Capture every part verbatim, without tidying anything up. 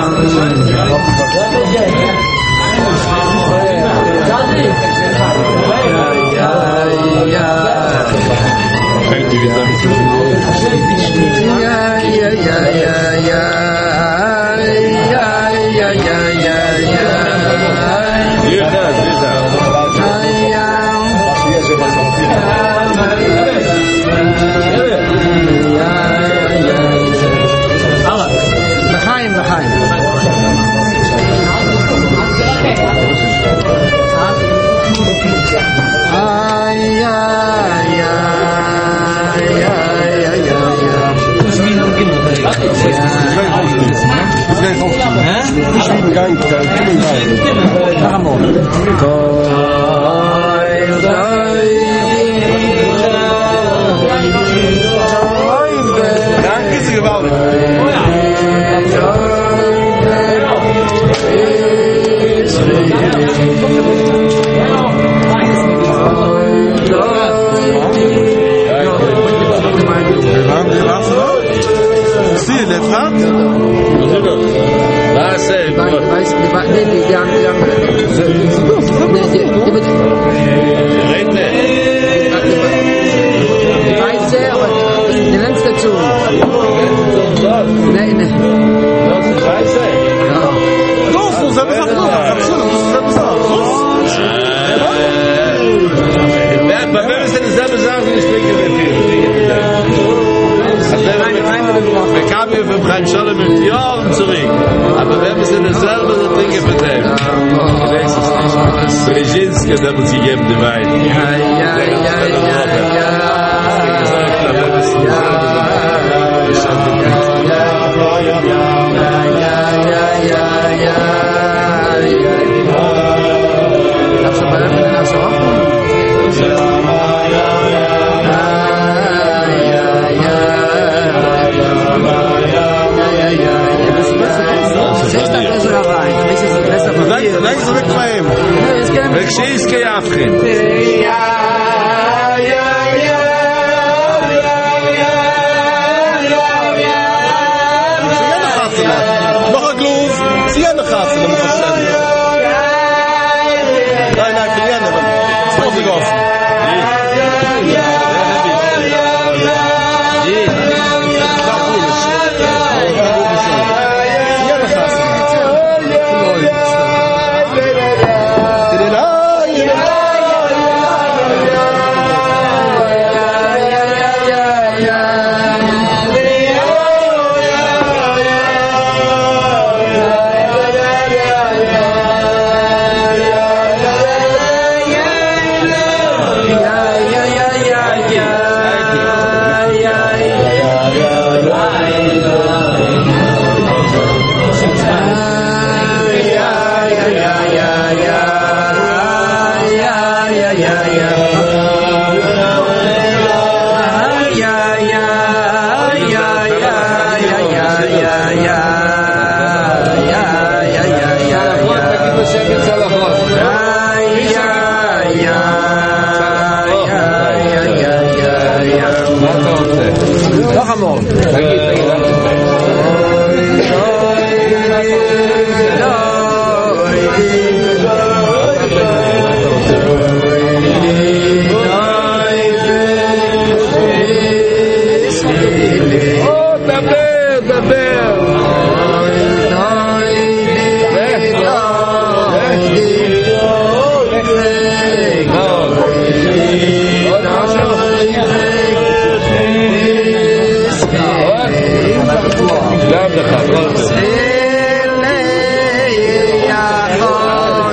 Love the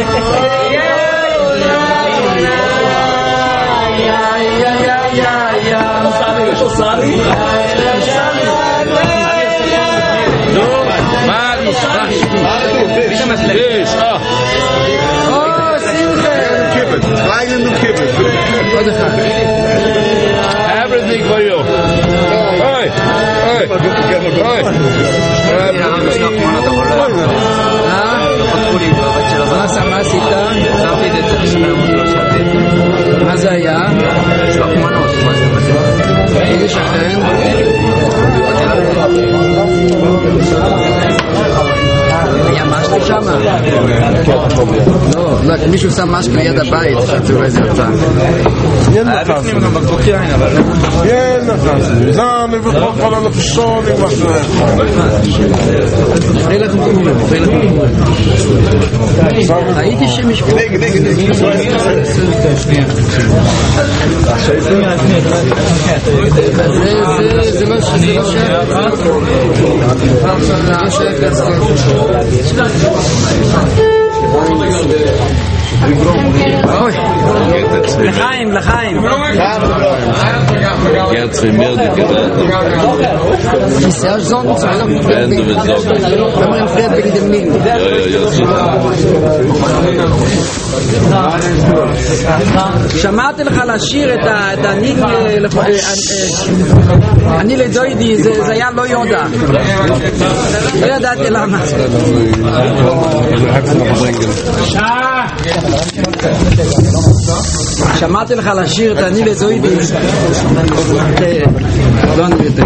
Everything for you. Hey, hey, hey. מה עשית? מה זה היה? איזה שכן? היה משהו שם? לא, לא, מישהו שם משהו ליד הבית, שתראו איזה אותה. ין נחסים. ין נחסים. זה מבטרות כל הנפשון עם משהו. אחרי לכם כמובן, אחרי לכם כמובן. הייתי שמשפור. זה לא שייך. זה לא לחיים, לחיים. Jetzt für mir die Geräte. Ist ja sonst. Wenn du willst sagen. Wenn man fährt wegen dem Nigen. Ja, ja, ja, super. שמעתי לך לשיר את הניגן, אני לדוידי, זה היה לא יודע. לא ידעתי למה. שמעתי לך לשיר את אני לדוידי. לא אני לדוידי.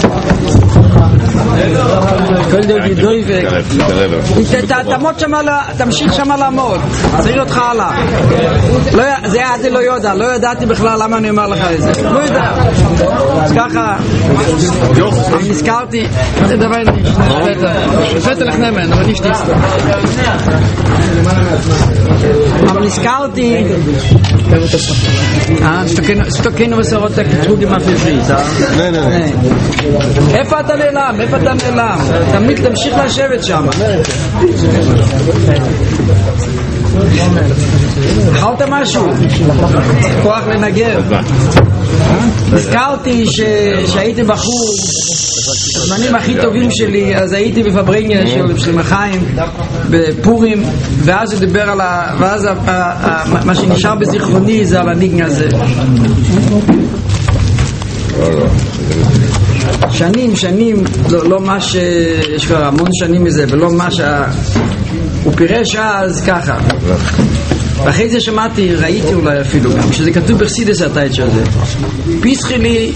כל דוידי דוידי. תעמוד שם, תמשיך שם לעמוד. צריך אותך הלאה. זה היה עדי לא יודע, לא ידעתי בכלל למה אני אומר לך את זה. לא יודע. אז ככה, נזכרתי, זה דבר נשפט לך נאמן, אבל נשתיס. אבל נזכרתי, שתוקנו בסורות כתרוגים הפריזית. איפה אתה נעלם? איפה אתה נעלם? תמיד תמשיך לשבת שם. אכלת משהו? כוח לנגר. הזכרתי שהייתי בחור הזמנים הכי טובים שלי, אז הייתי בפברניה של מחיים בפורים, ואז הוא דיבר על ה... ואז מה שנשאר בזיכרוני זה על הניגן הזה. שנים, שנים, לא, לא מה ש... יש כבר המון שנים מזה, ולא מה שה... הוא פירש אז ככה. ואחרי זה שמעתי, ראיתי אולי אפילו גם, שזה כתוב בחסידות הטייץ' הזה. פיסחי לי...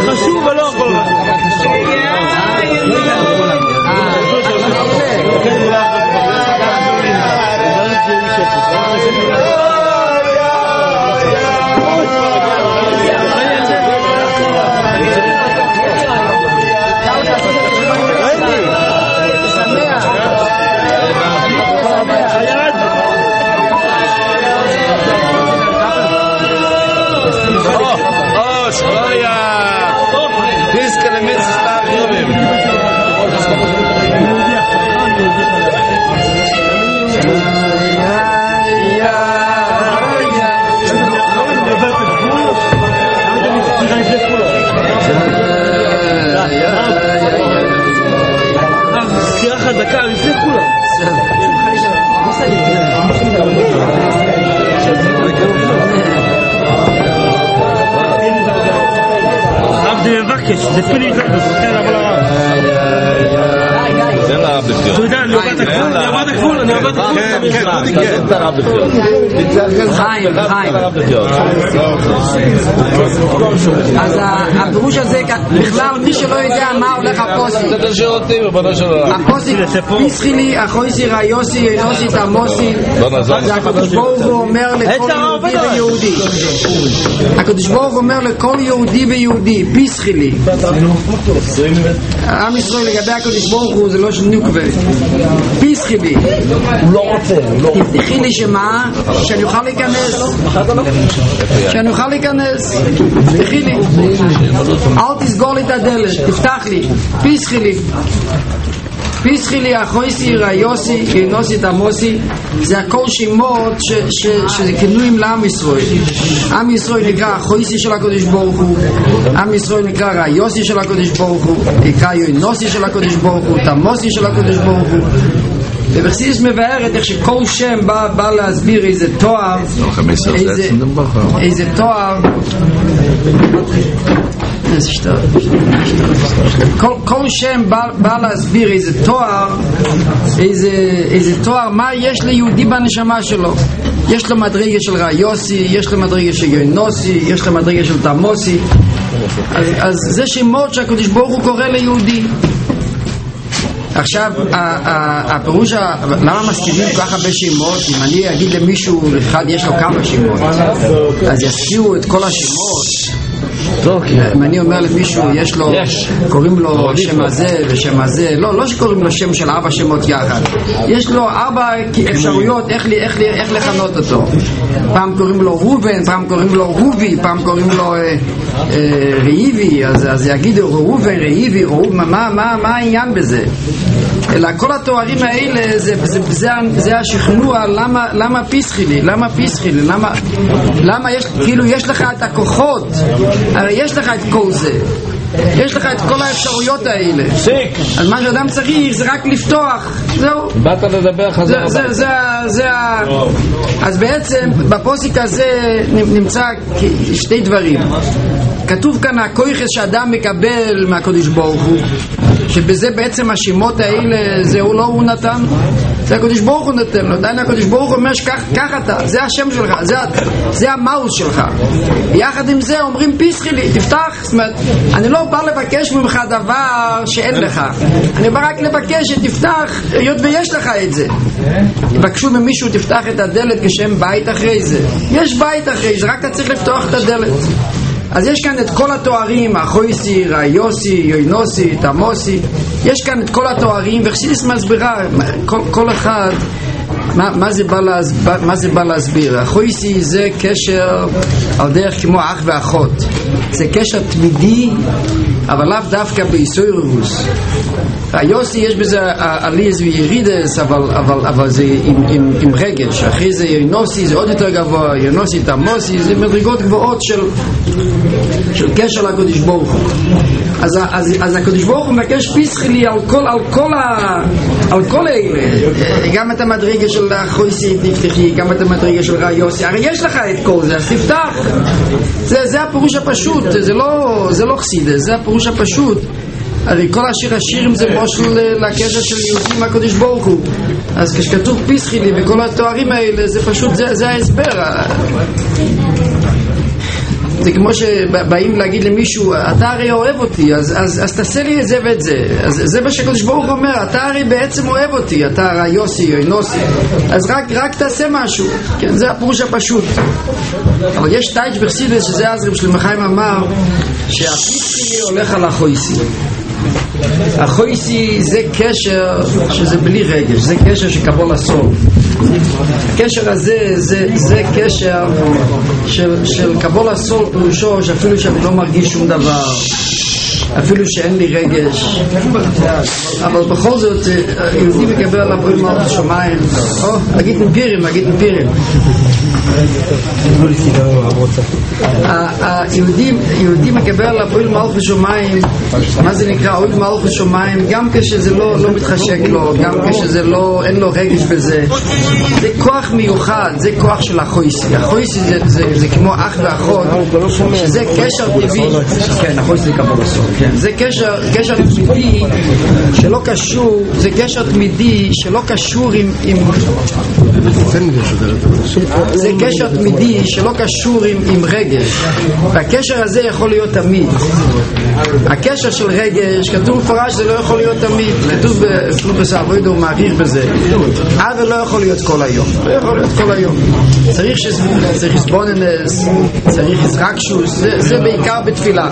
חשוב ולא הכל דקה, לפני כולם. עבד מבקש, זה פילי זה בסוכן אבל הרב. זה לא עבד בחירות. אתה יודע, אני עובד הגבול, אני עובד הגבול, אני עובד הגבול. כן, כן, כן. חיים, חיים. אז הפירוש הזה, בכלל מי שלא יודע מה הולך הפוסק. הפוסק, פיסחילי, אחויסי, ראיוסי, אינוסי, תמוסי. זה הקדוש ברוך הוא אומר לכל יהודי ויהודי. הקדוש ברוך הוא אומר לכל יהודי ויהודי, פיסחילי. עם ישראל לגבי הקדוש ברוך הוא זה לא של נוקווה. פיסחילי. הוא לא רוצה. תפתחי לי שמה? שאני אוכל להיכנס. שאני אוכל להיכנס. תפתחי לי. אל תסגור לי את הדלת. תפתח לי. פיסחי לי. פיסחי לי, אחויסי, ראיוסי, אינוסי, תמוסי. זה הכל שמות שזה כינויים לעם ישראל. עם ישראל נקרא אחויסי של הקדוש ברוך הוא. עם ישראל נקרא ראיוסי של הקדוש ברוך הוא. נקרא אינוסי של הקדוש ברוך הוא. תמוסי של הקדוש ברוך הוא. ובחסידות מבארת איך שכל שם בא, בא להסביר איזה תואר, איזה, איזה תואר, איזה שטר, כל, כל שם בא, בא להסביר איזה תואר, איזה, איזה תואר, מה יש ליהודי בנשמה שלו. יש לו מדרגה של ראיוסי, יש לו מדרגה של יונוסי, יש לו מדרגה של תמוסי. אז, אז זה שמות שהקדוש ברוך הוא קורא ליהודי. עכשיו, הפירוש, למה מזכירים כל כך הרבה שמות? אם אני אגיד למישהו, אחד יש לו כמה שמות, אז יזכירו את כל השמות. אם אני אומר למישהו, יש לו, קוראים לו שם הזה ושם הזה, לא, לא שקוראים לו שם של ארבע שמות יחד. יש לו ארבע אפשרויות איך לכנות אותו. פעם קוראים לו רובן, פעם קוראים לו רובי, פעם קוראים לו רעיבי, אז יגידו רובן, רעיבי, מה העניין בזה? אלא כל התוארים האלה זה, זה, זה, זה השכנוע. למה, למה פיסחי לי? למה פיסחי לי? למה, למה יש, כאילו יש לך את הכוחות, הרי יש לך את כל זה, יש לך את כל האפשרויות האלה. אז מה שאדם צריך זה רק לפתוח. זהו. באת לדבר חזרה. זה, זה, זה, זה, אז בעצם בפוסק הזה נמצא שתי דברים. כתוב כאן הכוח שאדם מקבל מהקדוש ברוך הוא, שבזה בעצם השמות האלה זה הוא לא הוא נתן, זה הקדוש ברוך הוא נתן לו. עדיין הקדוש ברוך הוא אומר שכך אתה, זה השם שלך, זה, זה המהות שלך. יחד עם זה אומרים פיסחי לי, תפתח. זאת אומרת, אני לא בא לבקש ממך דבר שאין לך, אני בא רק לבקש שתפתח, היות ויש לך את זה. יבקשו ממישהו תפתח את הדלת כשם בית אחרי זה, יש בית אחרי זה, רק אתה צריך לפתוח את הדלת. אז יש כאן את כל התוארים, אחויסי, ראיוסי, יוינוסי, תמוסי. יש כאן את כל התוארים, וחסידות מסבירה כל, כל אחד מה, מה, זה בא להסביר, מה זה בא להסביר. אחויסי זה קשר על דרך כמו אח ואחות, זה קשר תמידי, אבל לאו דווקא ביסוירוס. היוסי יש בזה עליז וירידס, אבל, אבל, אבל זה עם, עם, עם רגש. אחרי זה יונוסי זה עוד יותר גבוה, יונוסי תמוסי זה מדרגות גבוהות של, של קשר לקדוש ברוך הוא. אז, אז, אז הקדוש ברוך הוא מבקש פיסחי לי על כל, על כל, ה, על כל האלה, גם את המדרגה של החויסי תפתחי, גם את המדרגה של ראיוסי. הרי יש לך את כל זה, אז תפתח. זה, זה הפירוש הפשוט, זה לא, זה לא חסידה, זה הפירוש הפשוט. הרי כל השיר השירים זה מושל לקשר של יהודים הקדוש ברוך הוא. אז כשכתוב פיסחי לי וכל התוארים האלה, זה פשוט, זה, זה ההסבר. זה כמו שבאים להגיד למישהו, אתה הרי אוהב אותי, אז, אז, אז תעשה לי את זה ואת זה. אז זה מה שקדוש ברוך הוא אומר, אתה הרי בעצם אוהב אותי, אתה הרי יוסי או נוסי, אז רק, רק תעשה משהו. כן, זה הפירוש הפשוט. אבל יש טייץ' בחסידות, שזה עזרם של מחיים אמר, שהפיצחי הולך על החויסי. החויסי זה קשר שזה בלי רגש, זה קשר שקבול הסוף. הקשר הזה זה, זה קשר של, של קבול הסוף, פירושו שאפילו שאני לא מרגיש שום דבר, אפילו שאין לי רגש, אבל בכל זאת יהודי מקבל על הבריאים על השמיים. או, אגיד מפירים, אגיד מפירים. היהודי מקבל על הבריאים על השמיים. מה זה נקרא? אוהל מלך השמיים, גם כשזה לא, לא מתחשק לו, גם כשזה לא, אין לו רגש בזה. זה כוח מיוחד, זה כוח של החויסי. החויסי זה, זה, זה כמו אח ואחות, שזה קשר טבעי. כן, החויסי זה קבל הסוף. כן. זה קשר, קשר תמידי שלא קשור, זה קשר תמידי שלא קשור עם, עם זה קשר תמידי שלא קשור עם, עם רגש, והקשר הזה יכול להיות תמיד. הקשר של רגש, כתוב מפורש, זה לא יכול להיות תמיד, כתוב בפלופס העבודה, הוא מעריך בזה, אבל לא יכול להיות כל היום, לא יכול להיות כל היום. צריך צריך סבוננס, צריך רגשוס, זה, זה בעיקר בתפילה,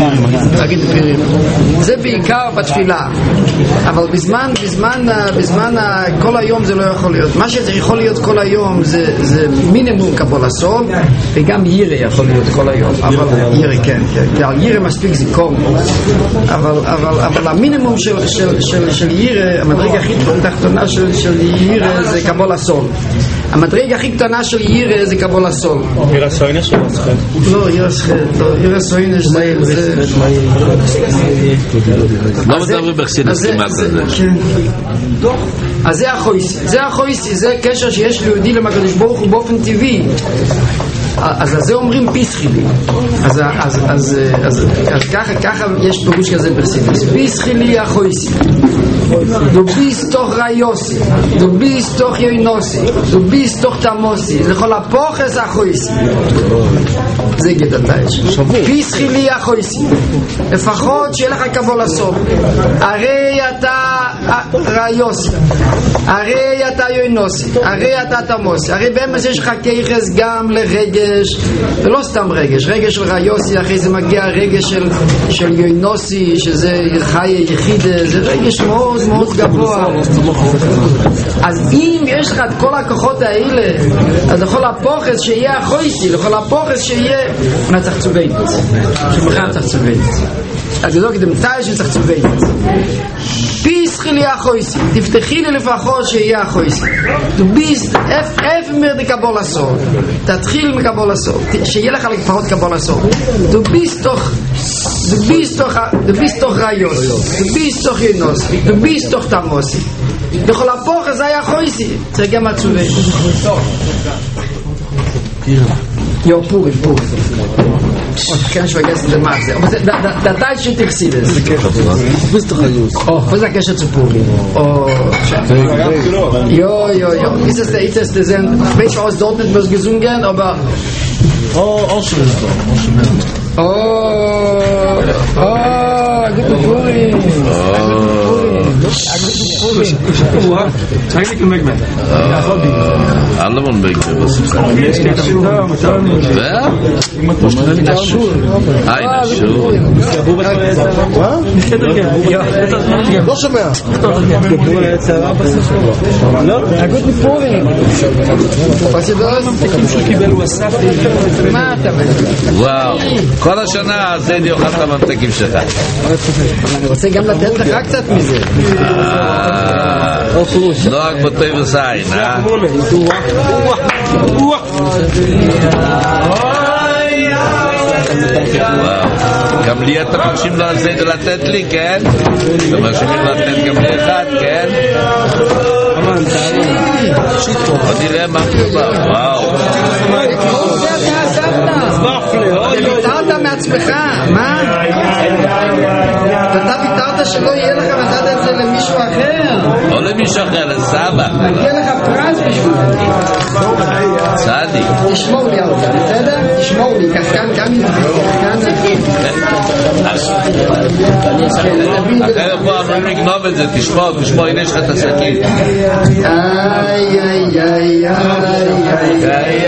זה בעיקר בתפילה, אבל בזמן, בזמן, בזמן כל היום זה לא יכול להיות. מה שזה יכול להיות כל היום זה, זה מינימום קבול הסול, וגם ירא יכול להיות כל היום, אבל ירא כן, כי על ירא מספיק זיכרון, אבל, אבל, אבל המינימום של, של, של, של ירא, המדרגה הכי תחתונה של, של ירא זה קבול הסול. המדרגה הכי קטנה של ירא זה קבול הסול. ירא סוינש או סחט? לא, ירא סחט, ירא סוינש זה... לא מדברים בחסידות כמעט על זה. אז זה החויסי, זה החויסי, זה קשר שיש ליהודי לקדוש ברוך הוא באופן טבעי. אז זה אומרים פיסחילי. אז אז אז אז אז ככה ככה יש פירוש כזה בחסידות. פיסחילי החויסי. דו ביס תוך ראיוסי, דו ביס תוך יוינוסי, דו ביס תוך תמוסי, לכל הפוחס החויסי. זה גדלתייש. פיסחילי החויסי. לפחות שיהיה לך קבול הסוף. הרי אתה ראיוסי, הרי אתה יוינוסי, הרי אתה תמוסי, הרי באמת יש לך כיחס גם לרגש, ולא סתם רגש, רגש של ראיוסי, אחרי זה מגיע רגש של, של יוינוסי, שזה חי יחיד, זה רגש מאוד מאוד גבוה. אז אם יש לך את כל הכוחות האלה, אז לכל הפוחס שיהיה החויסי, לכל הפוחס שיהיה נצח צובית, שמחר נצח צובית, אז לא קדם תאי שצח צובית. פיסחי לי החויסי, תפתחי לי לפחות שיהיה החויסי. דו ביס, איפה מרד קבול הסור, תתחיל מקבול הסור, שיהיה לך לפחות קבול הסור. דו ביס תוך דו ביס תוך דו ביס תוך ראיוס, דו ביס תוך ינוס, דו ביס תוך תמוסי, בכל הפוך זה היה חויסי. זה גם עצובי יו פורים פורים כן שווגס למאזה, אבל זה דתאי שתכסידס. בist doch Ayus. Oh, was ist das zu Puri? Oh, jo, jo, jo. Ist das der, ist das der Sinn? Welch aus dort nicht was gesungen, aber Oh, auch schon ist doch. Oh, oh, gute Puri. Eigentlich ein Megmet. Alle wollen Megmet. Was ist das? Wer? In der Schule. Ah, in der Schule. לא שומע. גוטן פורים. Was ist das? מה אתה אומר? וואו. כל השנה זה אני אוכל את הממתקים שלך. אני רוצה גם לתת לך קצת מזה. נועק בטוי וסיין, אה? גם לי אתם מרשים לתת לי, כן? אתם מרשים לתת גם לי אחד, כן? עוד נראה מה מדובר, וואו. ויתרת מעצמך, מה? אתה ויתרת שלא יהיה לך ונתת את זה למישהו אחר, לא למישהו אחר, לסבא. יהיה לך פרס בשביל צדיק. תשמור לי על זה, בסדר? תשמור לי, כאן, כאן, כאן, אחרת פה אמורים לגנוב את זה, תשמור, תשמור, הנה יש לך את הסכין. איי, איי, איי, איי, איי,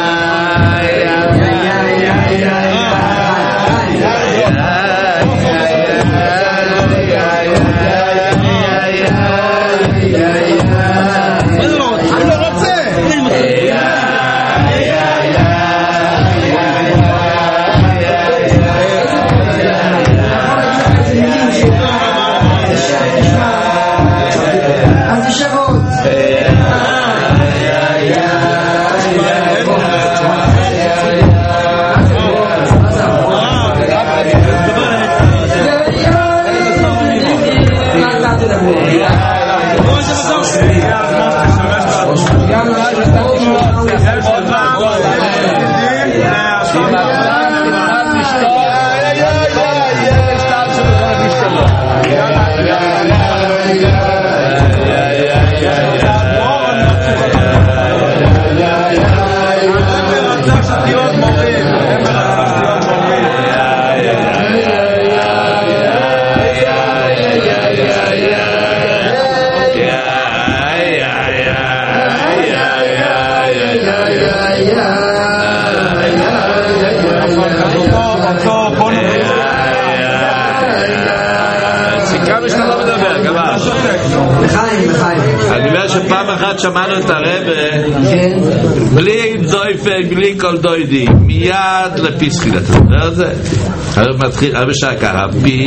שמענו את הרבה בלי דויפק, בלי כל דוידי מיד לפיסחיל אתה יודע את זה? הרבה מתחיל, הרבה שעה ככה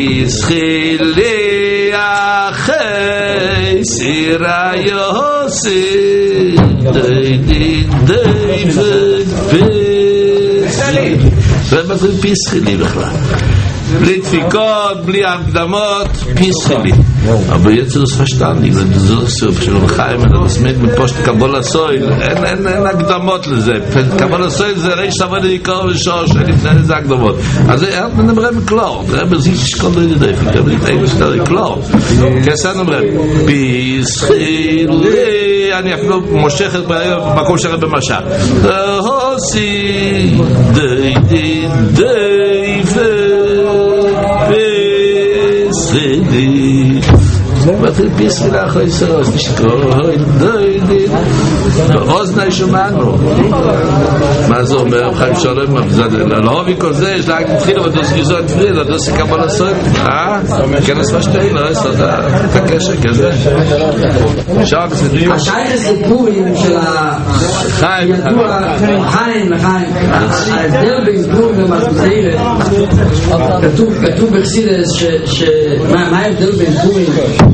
פיסחילי אחי סירה יוסי דוידי דויפק פיסחילי ומתחיל פיסחילי בכלל בלי דפיקות, בלי הקדמות, פיסחילי. אבל יצר זה פשטנדי, זה סוף של רחיים, זה מסמיד מפושט קבול הסויל, אין הקדמות לזה. קבול הסויל זה ראש סבוד לקרוא ושוש, אין לפני איזה הקדמות. אז נאמר מקלור, זה בזיש שכל לא ידעי, גם נתאים שזה קלור. כסן נאמר, פיסחילי, אני אפילו מושכת במקום שרה במשל. הוסי, די די די פיסחילי מתחיל פיסחילי אחרי סרוס תשקול די די באוזני שומענו מה זה אומר חיים שולם להובי כל זה יש לה מתחיל לדוס גזון פריד לדוס קבל הסוד אה? כנס משתהי לא יש את הקשר כזה שעה בסדרים השייך הסיפורים של חיים חיים לחיים ההבדל בין פורים למתנתרת כתוב בחסידס מה ההבדל בין פורים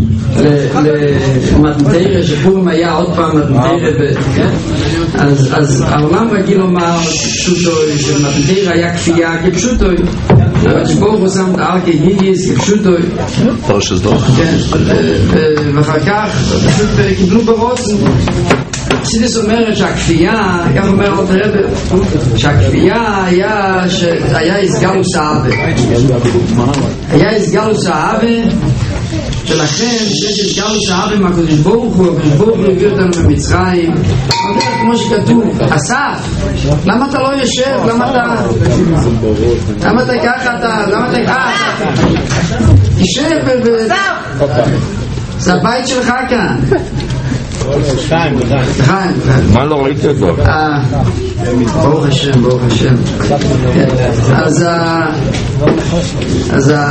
למתנתרת שפורים היה עוד פעם מתנתרת אז העולם רגיל לומר פשוטו שמתנתרת היה כפייה כפשוטו אבל שבור הוא שם את הער כהיגיס כפשוטו פרשס דוח ואחר כך פשוט קיבלו ברוסן חסידס אומרת שהכפייה, כך אומר עוד רב, שהכפייה היה שהיה הסגלוס האבה היה הסגלוס האבה ולכן שיש הסגלוס האבה מהקדוש ברוך הוא, הקדוש ברוך הוא הביא אותנו במצרים כמו שכתוב, אסף למה אתה לא יושב? למה אתה למה אתה ככה אתה למה אתה ככה תשב זה הבית שלך כאן חיים, חיים מה לא ראיתי אותו? ברוך השם, ברוך השם אז אז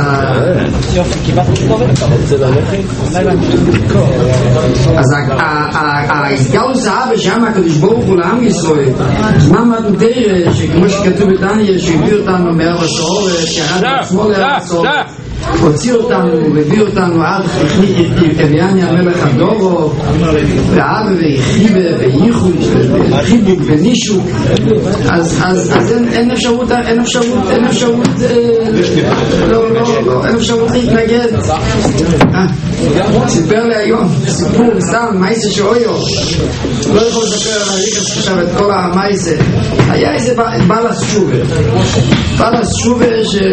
אז ההסגלוס האבה שם הקדוש ברוך הוא לעם ישראל מה מתנתרת שכמו שכתוב בתניא שהביא אותנו מארץ האורץ שירד עצמו לארץ האורץ הוציא אותנו והביא אותנו עד אביאני המלך הדורו ואבא ויחיבה וייחוד וחיבוק ונישוק אז אין אפשרות אין אפשרות אין אפשרות לא לא לא אין אפשרות להתנגד סיפר לי היום סיפור סתם מייסה שאויו לא יכול לספר על הליכס עכשיו את כל המייסה היה איזה בלס שובר בלס שובר ש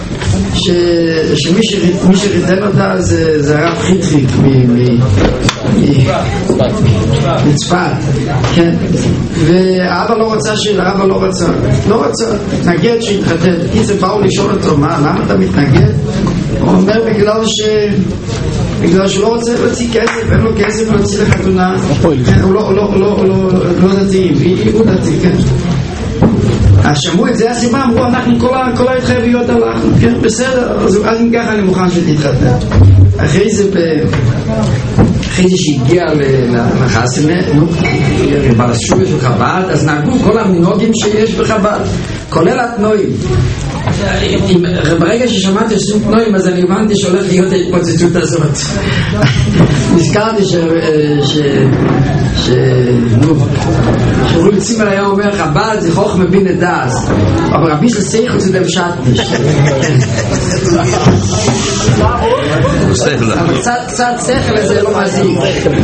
שמי שריתן אותה זה הרב חיטריק מצפת, כן. והאבא לא רצה, האבא לא רצה, לא רצה, התנגד שהתחתן. כי זה באו לשאול אותו, מה, למה אתה מתנגד? הוא אומר בגלל ש... בגלל שהוא לא רוצה להוציא כסף, אין לו כסף להוציא לחתונה. הוא לא דתי, הוא דתי, כן. אז שמעו את זה הסיבה, אמרו אנחנו כל ההתחייבויות הלכנו, כן, בסדר, אז אם ככה אני מוכן שתתחתן. אחרי זה אחרי זה שהגיע לחסנה, ברשו של חב"ד, אז נהגו כל המנהגים שיש בחב"ד, כולל התנועים. ברגע ששמעתי שום תנועים, אז אני הבנתי שהולך להיות ההתפוצצות הזאת. נזכרתי ש... ש... נו, שרוי צימל היה אומר, חב"ד זה חוכמה בינה דאס, אבל רבי של סייכות זה דם שטניש. אבל קצת שכל הזה לא מזיק.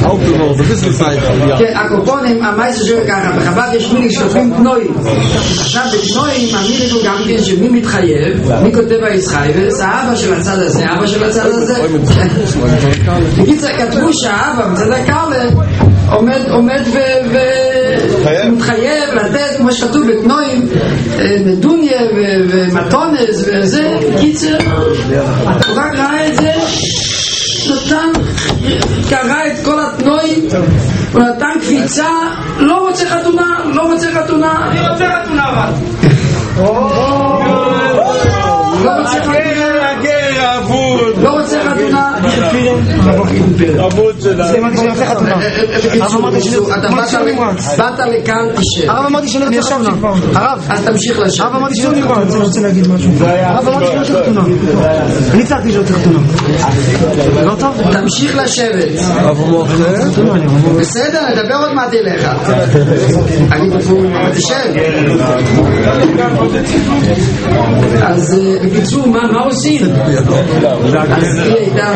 כן, הקופונים, המייסר שואל ככה, בחב"ד יש מיני שותפים תנועים. עכשיו בתנועים, המיני הוא גם כן שמי מתחייב, מי כותב הישחייבס, האבא של הצד הזה, האבא של הצד הזה. בקיצר, כתבו שהאבא מצד הקרלה עומד, עומד ומתחייב לתת, כמו שכתוב בתנועים, נדוניה ומתונס וזה. בקיצר, הוא רק ראה את זה, נתן, קרא את כל התנועים, הוא נתן קפיצה, לא רוצה חתונה, לא רוצה חתונה, אני רוצה חתונה אבל לא רוצה חתונה, לא רוצה חתונה, אבוד שלה אתה באת לכאן תשב. הרב אמרתי שאני רוצה חתונה. הרב, אז תמשיך לשם. הרב אמרתי שאני רוצה להגיד משהו. הרב אמרתי שאני רוצה חתונה. אני צעקתי שאני רוצה חתונה. לא טוב? תמשיך לשבת. בסדר, נדבר עוד מעט אליך. אני בפור, תשב. אז בקיצור, מה עושים? אז היא הייתה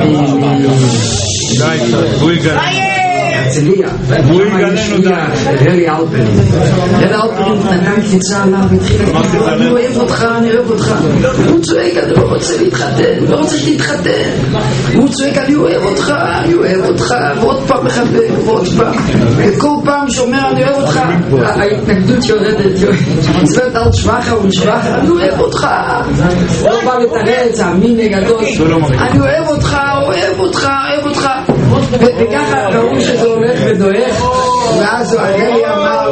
הרצליה, רלי אלפרין רלי אלפרין נתן קפיצה עליו והתחיל להגיד, אני אוהב אותך, אני אוהב אותך. הוא צועק, אני לא רוצה להתחתן, לא רוצה שתתחתן. הוא צועק, אני אוהב אותך, אני אוהב אותך, ועוד פעם מחבק, ועוד פעם, וכל פעם שאומר אני אוהב אותך, ההתנגדות יורדת, צוות על שבחה ונשבחה, אני אוהב אותך, לא בא לתרץ, המין גדול, אני אוהב אותך, אוהב אותך, אוהב אותך. וככה ראו שזה הולך ודואך, ואז הרלי אמר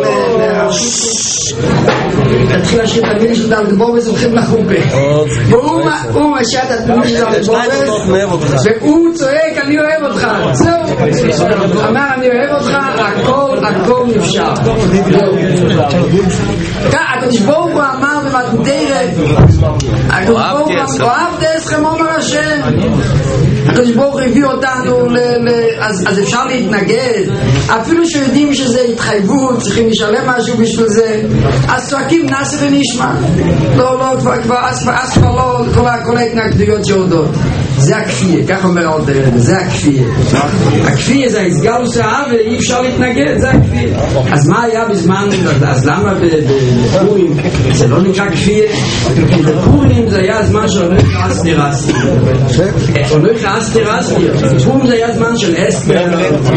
תתחיל להשאיר את המיני של דל גבובס הולכים לחופה, והוא משע את המיני של דל גבובס והוא צועק אני אוהב אותך. זהו, אמר אני אוהב אותך, הכל הכל נפשר. הקדוש ברוך הוא אמר במתנתרת, הקדוש ברוך הוא אוהב דסכם אומר השם. הקדוש ברוך הוא הביא אותנו, אז אפשר להתנגד אפילו שיודעים שזה התחייבות, צריכים לשלם משהו בשביל זה, אז צועקים נעשה ונשמע. לא, לא, כבר אז כבר לא כל ההתנגדויות שיורדות. זה הכפייה, כך אומר עוד דרך, זה הכפייה. הכפייה זה הסגלוס האב ואי אפשר להתנגד, זה הכפייה. אז מה היה בזמן, אז למה בפורים זה לא נקרא כפייה? כי בפורים זה היה הזמן של הולך אסתי רסתי, הולך אסתי רסתי. בפורים זה היה זמן של אסתר.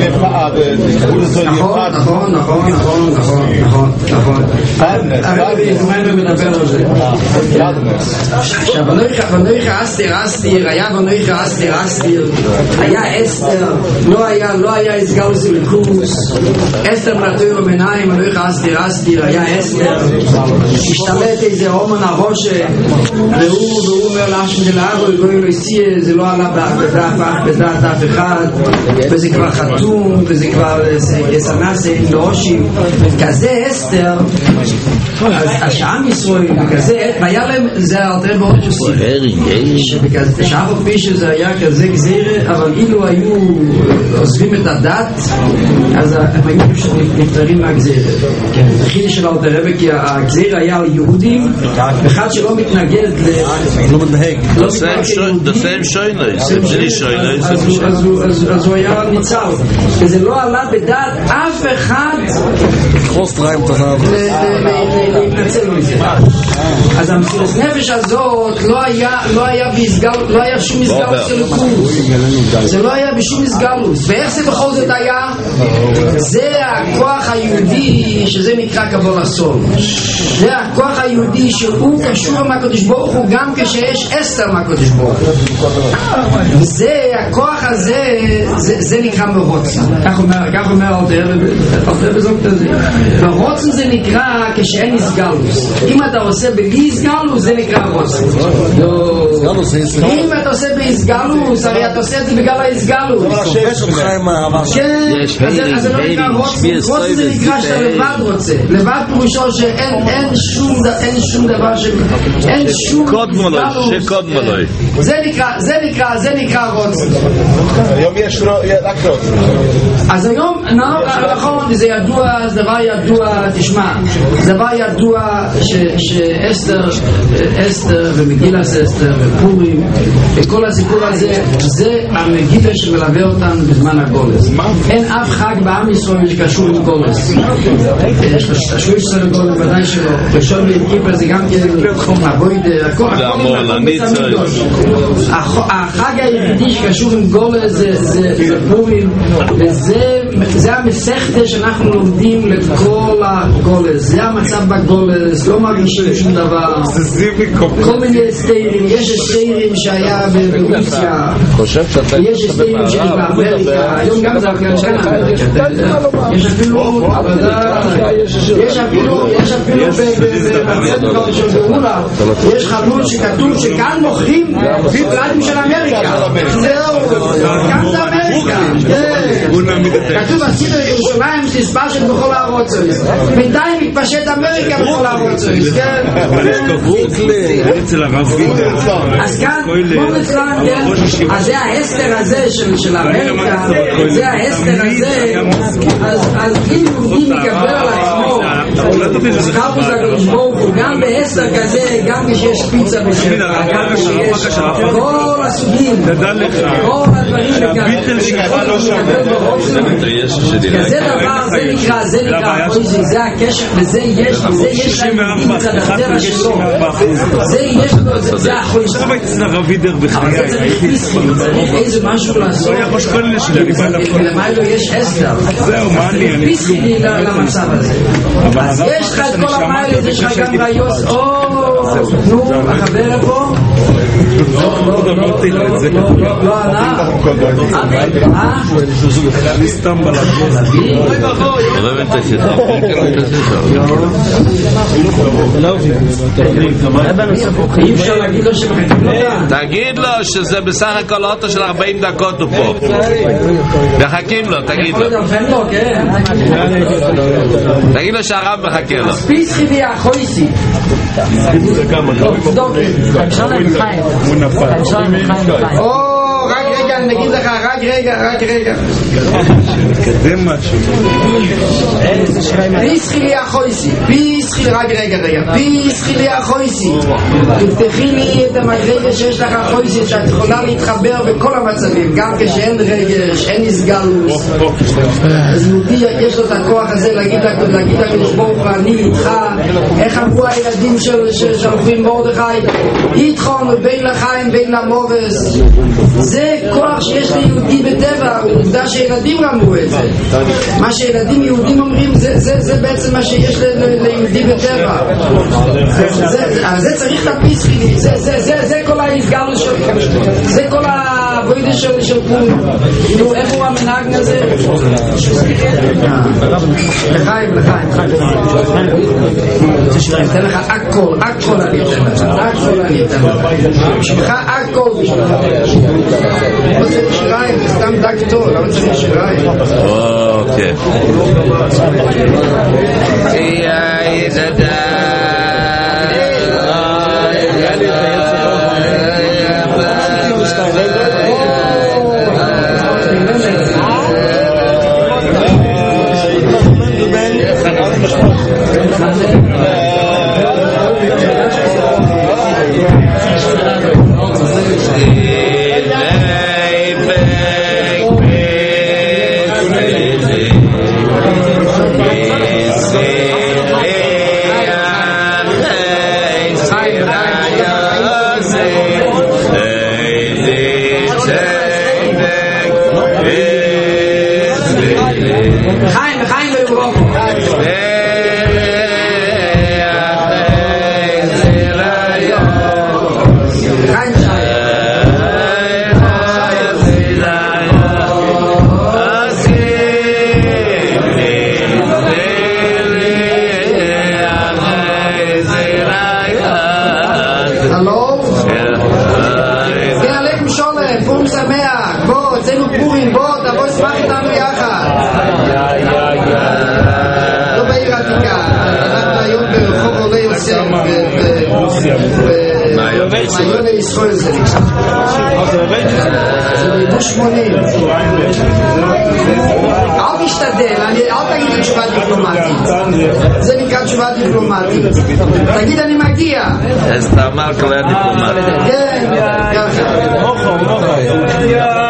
נכון, נכון, נכון, נכון, נכון, נכון, נכון. הרבי יזמן ומדבר על זה. עכשיו, הולך אסתי רסתי, היה ונויך אסתר אסתר, היה אסתר, לא היה, לא היה הסגלוס אלוקוס, אסתר פרטויר ומניים, ונויך אסתר אסתר, היה אסתר, השתלט איזה אומן הראשה, והוא, והוא אומר לאשם של האבו, אלוהים לא הציע, זה לא עלה בדעת אף אחד, וזה כבר חתום, וזה כבר יסמאסה עם לאושים, כזה אסתר, אז השעם ישראל, כזה, והיה להם, זה הרבה מאוד שבכזה, שאף פי שזה היה כזה גזירה, אבל אילו היו עוזבים את הדת, אז הם היו נפטרים מהגזירה. הכי של אלתרעבי, כי הגזירה היה על יהודים, אחד שלא מתנגד לא מתנהג the same shoynais אז הוא היה ניצל, וזה לא עלה בדעת אף אחד פוסט-ריים תנאו להתנצל מזה. אז המסירות נפש הזאת לא היה שום מסגלות של קורס, זה לא היה בשום מסגלות. ואיך זה בכל זאת היה? זה הכוח היהודי שזה נקרא קבול הסול, זה הכוח היהודי שהוא קשור עם הקדוש ברוך הוא גם כשיש אסתר מהקדוש ברוך הוא. זה הכוח הזה, זה, זה נקרא מרוצן. כך אומר, כך אומר אלתר בזאת הזה. מרוצן זה נקרא כשאין הסגלוס. אם אתה עושה בלי הסגלוס זה נקרא רוצן. אם אתה עושה בהסגלוס הרי אתה עושה את זה בגלל ההסגלוס. כן, אז זה לא נקרא רוצן. רוצן זה נקרא שאתה לבד רוצה. לבד פירושו שאין שום דבר ש... אין שום הסגלוס. זה נקרא, זה נקרא, זה נקרא רוצן. היום יש רק רוצן. אז היום, נכון, זה ידוע, זה דבר ידוע, תשמע, זה דבר ידוע שאסתר, אסתר ומגילת אסתר ופורים, וכל הסיפור הזה, זה המגילה שמלווה אותן בזמן הגולס. אין אף חג בעם ישראל שקשור עם גולס. יש שלוש עשרה גולס ודאי שלא, ראשון וכיפר זה גם כן הבוידה, הכל החג היחידי שקשור עם גולס זה פורים, וזה המסכת שאנחנו לומדים לכל הגולס. זה המצב בגולס, לא מרגישים שום דבר, כל מיני סטיירים. יש סטיירים שהיה ברוסיה, יש סטיירים שיש באמריקה, היום גם זה אפגניסטן. יש אפילו יש אפילו יש אפילו בצדקות של גאולה יש חנות שכתוב שכאן מוכרים פלאדים של אמריקה. זהו, כאן זה אמריקה. כתוב הסידר ירושלים תספשת בכל הארצות, בינתיים מתפשט אמריקה בכל הארצות. אצל הרבים אז כאן מורצלן, אז זה ההסתר הזה של אמריקה, זה ההסתר הזה. אז אם יהודי מקבל על עצמו קרפוס הקדוש ברוך הוא גם בהסתר כזה, גם כשיש פיצה בשבע, גם כשיש כל הסוגים, כל הדברים כזה דבר, זה נקרא, זה נקרא פויזי, זה הקשר, וזה יש, וזה יש ליהודי מצד הזרע שלו, זה יש לו, זה החויזי. אבל זה צריך פיסקים, צריך איזה משהו לעשות, ולמעלה יש אסתר, פיסקים למצב הזה. אז יש לך את כל המעלה, יש לך גם ראיוס, או, נו, החבר פה, לא, לא, לא, לא, לא עלה. אה? סתם בלגז. אי אפשר להגיד לו תגיד לו שזה בסך הכל אוטו של ארבעים דקות הוא פה. מחכים לו, תגיד לו. תגיד לו שהרב מחכה לו. פיסחי ויחויסי. הוא נפל. רק רגע, אני אגיד לך, רק רגע, רק רגע. קדם משהו. פיסחי לי החויסי, פיסחי לי, רק רגע, רגע. פיסחי לי החויסי. תפתחי לי את המדרגה שיש לך החויסי, שאת יכולה להתחבר בכל המצבים, גם כשאין רגש, אין הסגלוס. אז יהודי יש לו את הכוח הזה להגיד לקדוש ברוך הוא, אני איתך. איך אמרו הילדים שהולכים מרדכי? איתכם בין לחיים בין למובס. זה כוח שיש ליהודי בטבע, עובדה שילדים אמרו את זה. מה שילדים יהודים אומרים זה בעצם מה שיש ליהודי בטבע. זה צריך את הפיסחי, זה כל ההסגלוס של זה כל הבוידה של פורים. איפה הוא המנהג הזה? לחיים, לחיים אני אתן לך הכל, הכל אני אתן לך, הכל אני אתן לך בשבילך, הכל בשבילך. לא צריך שיריים, זה סתם דק טוב, לא צריך שיריים. אוקיי. איי זה Say אצלנו פורים, בוא, תבוא שמח איתנו יחד. לא בעיר עתיקה, אנחנו היום ברחוב עולי יוסף, במעיוני ישראל זה נקרא. זה ביבוש שמונים. אל תשתדל, אל תגיד לי תשובה דיפלומטית. זה נקרא תשובה דיפלומטית. תגיד אני מגיע. אז אתה אמר כבר דיפלומטית. כן, ככה. מוחו, מוחו.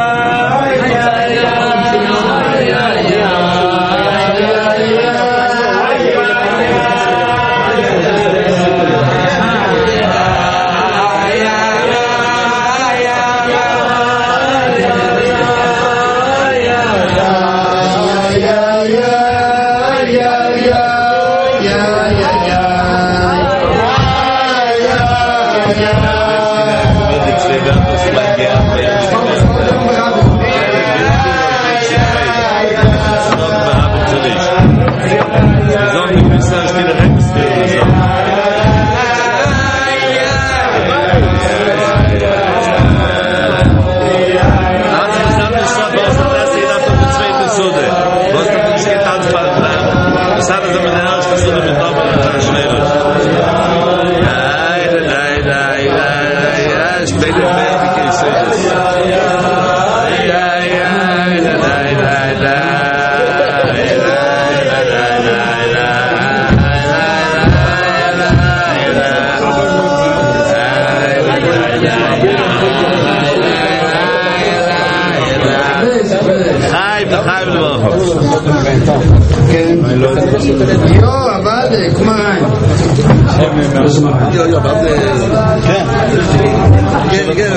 יו, עבד, כמו רעי יו, יו, עבד כן כן, כן,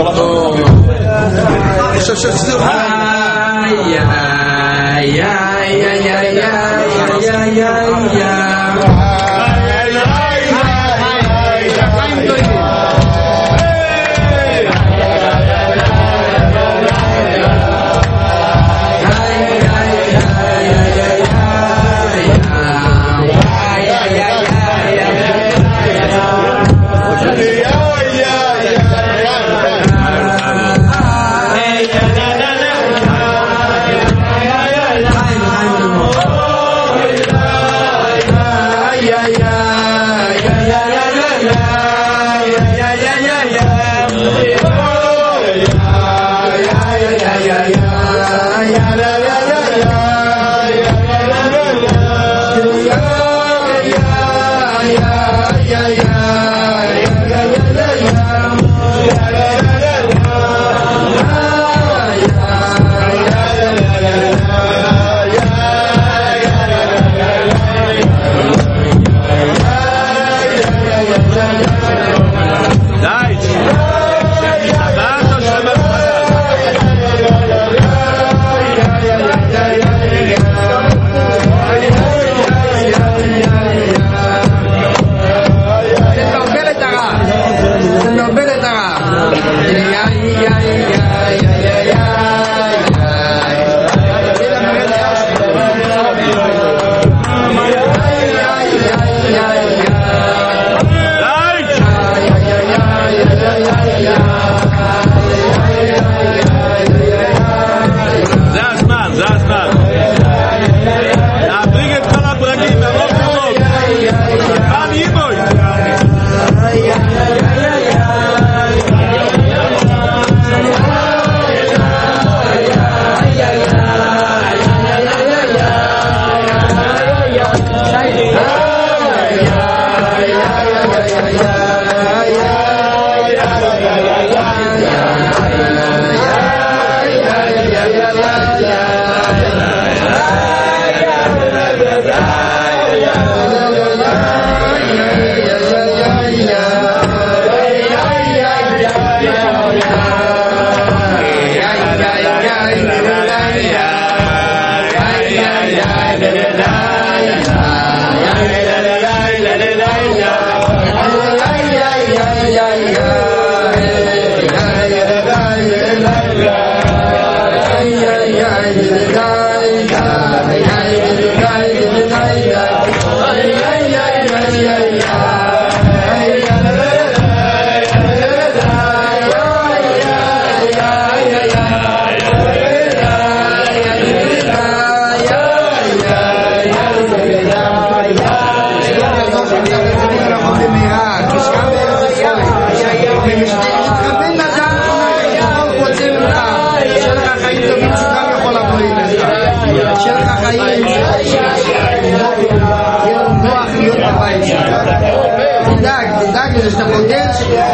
עכשיו שצדו איי, איי, איי, איי, איי, איי, איי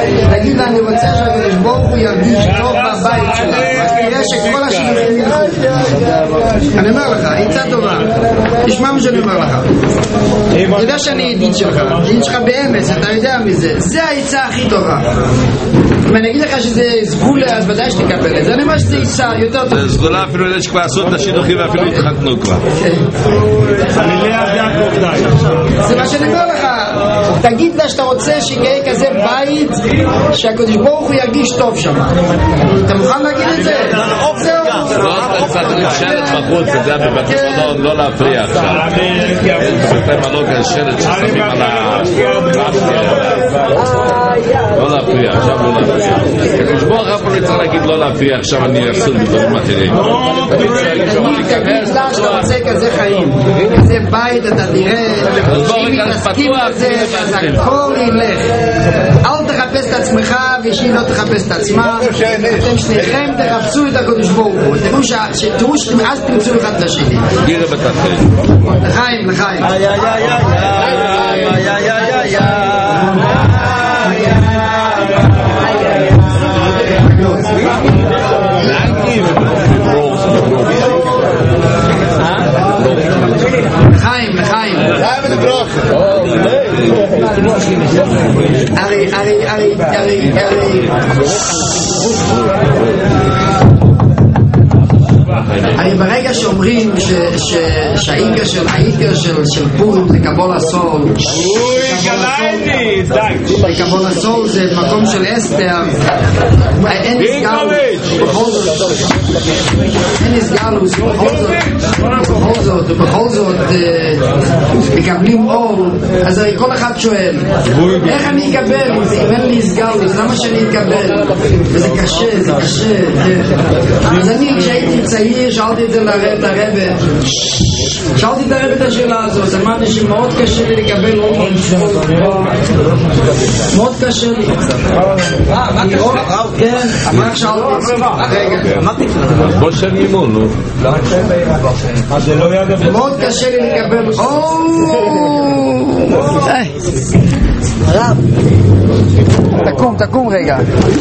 תגיד לה, אני רוצה שהקדוש ברוך הוא ירגיש טוב בבית שלך, תראה שכל השינויים ילכו. אני אומר לך, עצה טובה, תשמע מה שאני אומר לך. אתה יודע שאני ידיד שלך, ידיד שלך באמץ, אתה יודע מזה, זה העצה הכי טובה. אם אני אגיד לך שזה סגולה, אז ודאי שתקבל את זה. אני אומר שזה עצה יותר טוב. זה סגולה אפילו אלה שכבר עשו את השידוכים ואפילו התחתנו כבר. זה מה שאני אומר לך. תגיד לה שאתה רוצה שיהיה כזה בית שהקדוש ברוך הוא ירגיש טוב שם. אתה מוכן להגיד את זה? זהו. לא, קצת שלט בחוץ, אתה יודע, בבית הסודון, לא להפריע עכשיו. בבתי מלון שלט ששמים על ה... לא להפריע, עכשיו לא להפריע. כשבוא אחר פעם צריך להגיד לא להפריע, עכשיו אני אעשו בדברים אחרים. תגיד לה שאתה רוצה כזה חיים, כזה בית, אתה תראה, שאם מתעסקים בזה, אז הכל ילך. אל תחפש את עצמך ושהיא לא תחפש את עצמה. אתם שניכם תחפשו את הקדוש ברוך הוא. תראו שאז תמצאו אחד את השני. גירה בתחתן. לחיים, לחיים. לחיים, לחיים. ארי, ארי, ארי, ארי, ארי. הרי ברגע שאומרים שהעיקר של העיקר של פורים זה קבול הסול, קבול הסול זה מקום של אסתר, אין הסגלות, בכל זאת אין הסגלות, בכל זאת ובכל זאת מקבלים אור. אז הרי כל אחד שואל איך אני אקבל אם אין לי הסגלות, למה שאני אקבל? וזה קשה, זה קשה. אז אני כשהייתי צעיר שאלתי את זה לרב, שאלתי את הרב את השאלה הזאת, אמרתי שמאוד קשה לי לקבל אור, מאוד קשה לי. כן, אמר שאלתי, רגע, בוא שם אימון, נו. מאוד קשה לי לקבל אור. הרב, תקום, תקום רגע.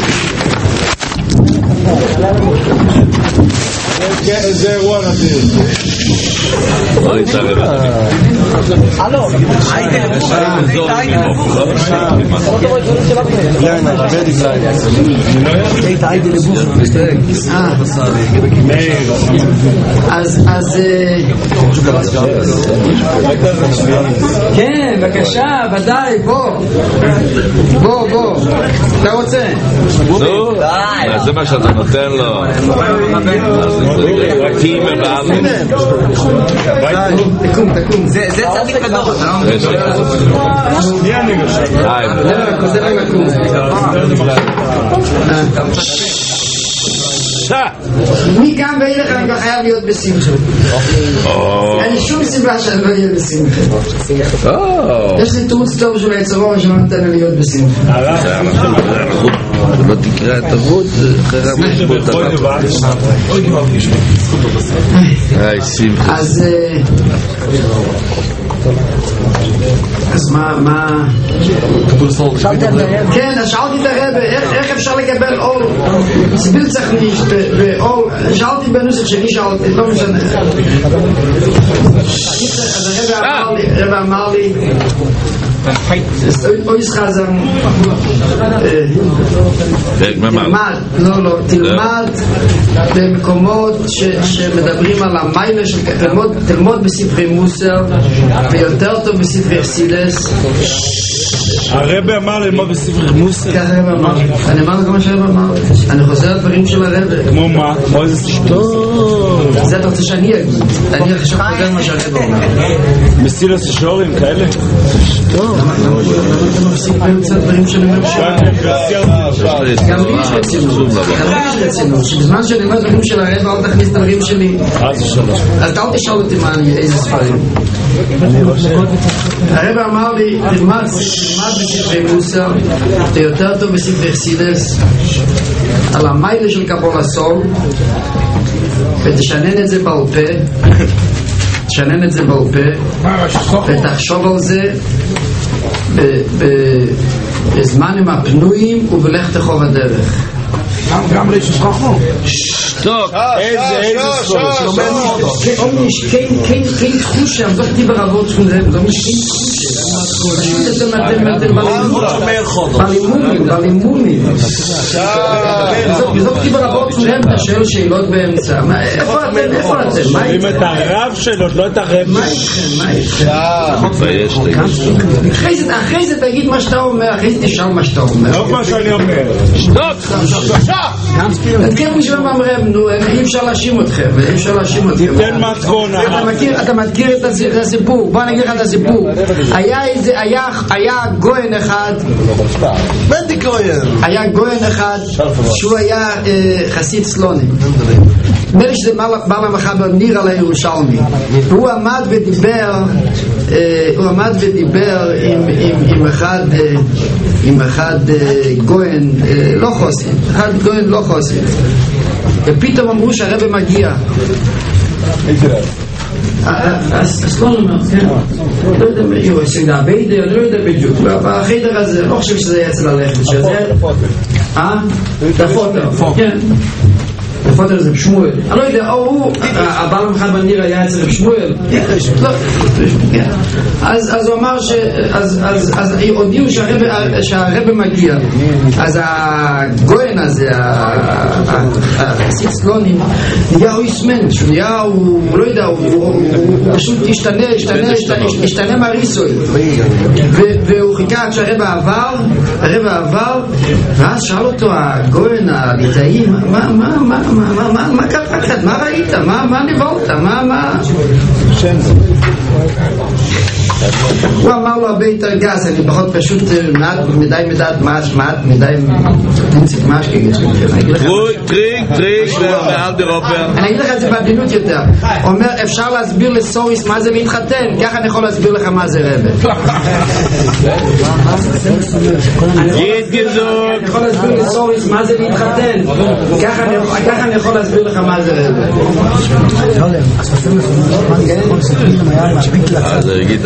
איזה אירוע נתיר לא להתערב הלו הייתם אז אז כן, בבקשה, ודאי, בוא בוא, בוא אתה רוצה? זה מה שאתה נותן לו תקים ובאלם תקום, תקום זה צדיק גדול זה רגע לקום מי קם ואילך אני כבר חייב להיות בשמחה. אין לי שום סיבה שאני לא אהיה בשמחה. יש לי תרוץ טוב של היצרור שלא נותן לי להיות בשמחה. לא תקרא את אבות אחרי המשפוט היי שמחה. אז אז מה מה כן, אז שאלתי את הרב איך אפשר לקבל אור סביל צריך באור, שאלתי בנוסח שלי שאלתי, לא משנה. אז הרב אמר לי אויס חזן תלמד, לא לא, תלמד במקומות שמדברים על המיילה של תלמוד בספרי מוסר ויותר טוב בספרי חסידס. הרב אמר ללמוד בספרי מוסר? כן, הרב אמר, אני אמר לך מה שהרב אמר, אני חוזר על דברים של הרב. כמו מה? כמו איזה ספר? זה אתה רוצה שאני אגיד, אני עכשיו חוזר מה שהרב אומר מסילס השורים כאלה? למה אתה מפסיק באמצע הדברים שאני אומר גם לי יש רצינות, גם לי יש רצינות, שבזמן שאני אומר דברים של הרב אל תכניס את הדברים שלי, אז אל תשאל אותי איזה ספרים. הרב אמר לי תלמד בספרי מוסר ויותר טוב בספרי חסידס על המיילה של קבול הסול ותשנן את זה בעל פה, תשנן את זה בעל פה ותחשוב על זה בזמנים הפנויים ובלך תחוב הדרך. גם ליש שכחו. שטוק. איזה, איזה סוף. כן, כן, כן תחושה, זאת ברבות של זה, זאת תחושה. אתם בלימונים, בלימונים. וזאת ברבות של הם, תשאל שאלות באמצע. איפה אתם, איפה אתם? מה איתכם? את הרב שלו, לא את הרב. מה איתכם, מה איתכם? אחרי זה תגיד מה שאתה אומר, אחרי זה תשאל מה שאתה אומר. לא מה שאני אומר. שטוק. כן, בשביל ממרם, נו, אי אפשר להאשים אתכם, אי אפשר להאשים אתכם. תיתן מתכונה. אתה מכיר את הסיפור, בוא נגיד לך את הסיפור. היה גויין אחד, בנדי גויין. היה גויין אחד שהוא היה חסיד סלוני. נדמה לי שזה בעל המחבר ניר על הירושלמי. הוא עמד ודיבר, הוא עמד ודיבר עם אחד, עם אחד גויין לא חוסי, אחד גויין לא חוסי. ופתאום אמרו שהרבא מגיע. אז לא אומר, כן, לא יודע, הוא עושה דאביידה, אני לא יודע בדיוק, בחדר הזה, לא חושב שזה יצא ללכת, שזה... אה? דפוטר, כן. דפוטר זה בשמואל. אני לא יודע, או הוא, הבעל המחד בניר היה אצל בשמואל. אז הוא אמר ש... אז הודיעו שהרבא מגיע. אז הגויין הזה, החסיד סלוני, נהיה הוא יסמן, שהוא נהיה, הוא לא יודע, הוא פשוט השתנה, השתנה מהריסוי. והוא חיכה עד שהרבא עבר, הרבא עבר, ואז שאל אותו הגויין הליטאי, מה, מה, מה, מה, מה, מה קרה כאן? מה ראית? מה, מה נבלת? מה, מה? הוא אמר לו הרבה יותר גס, אני פחות פשוט מעט, מדי מדעת מעט, מעט, מדי נציג משקי. טריק, טריק, מעל דרופר. אני אגיד לך את זה בעדינות יותר. אומר, אפשר להסביר לסוריס מה זה להתחתן, ככה אני יכול להסביר לך מה זה רבא. גיד גזוק. אני יכול להסביר לסוריס מה זה להתחתן, ככה אני יכול להסביר לך מה זה רבא. אז הוא יגיד